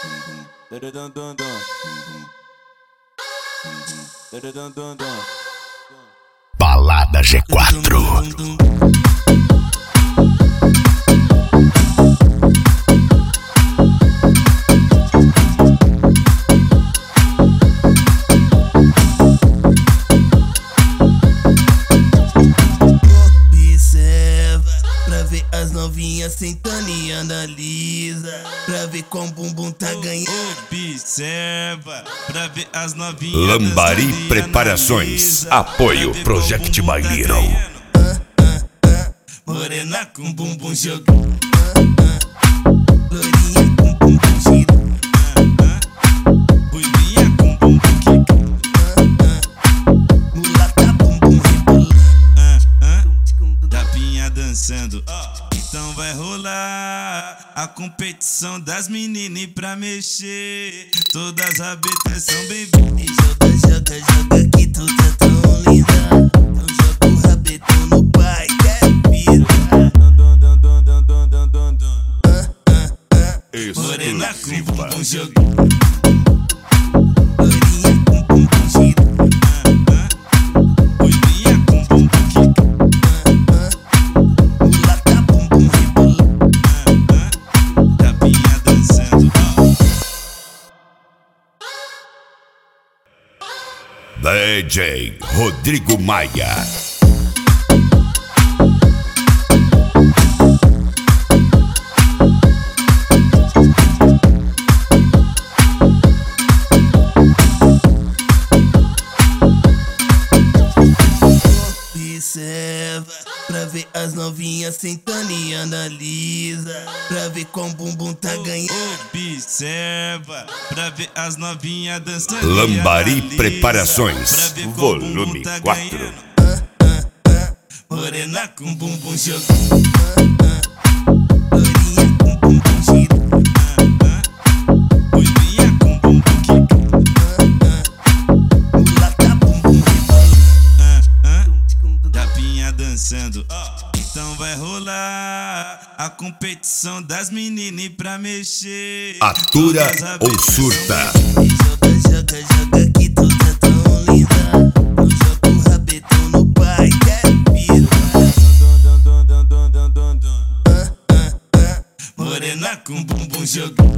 Balada G4. As novinhas sentando e analisa pra ver como o bumbum tá ganhando. Observa pra ver as novinhas. Lambari Preparações. Apoio Project My Little. Morena com bumbum jogando. Loirinha com bumbum girando. Ruivinha com bumbum quicando. Mulata bumbum rebolando. Tapinha dançando. Então vai rolar a competição das meninas pra mexer. Todas as rabetas são bem-vindas. Joga, joga que tu tá tão linda. Então joga o rabetão no pai, quer pira. Morena com bumbum jogando. Loirinha com bumbum girando. Ruivinha com bumbum quicando. Mulata bumbum rebolando. Tapinha dançando. DJ Rodrigo Maia. Observa pra ver as novinhas sentando e analisa pra ver como o bumbum tá ganhando. Observa pra ver as novinhas dançando. Lambari Analisa Preparações, pra ver como o volume bumbum tá 4. ganhando. Morena com bumbum jogando. Loirinha com bumbum girando. Ruivinha com bumbum quicando. Mulata bumbum rebolando. Tapinha dançando. Então vai rolar a competição das meninas pra mexer. Atura Todas as ou rabetas surta. Joga, joga, joga que tu tá tão linda. Então joga o rabetão no pai, quer pira. Morena com bumbum jogando.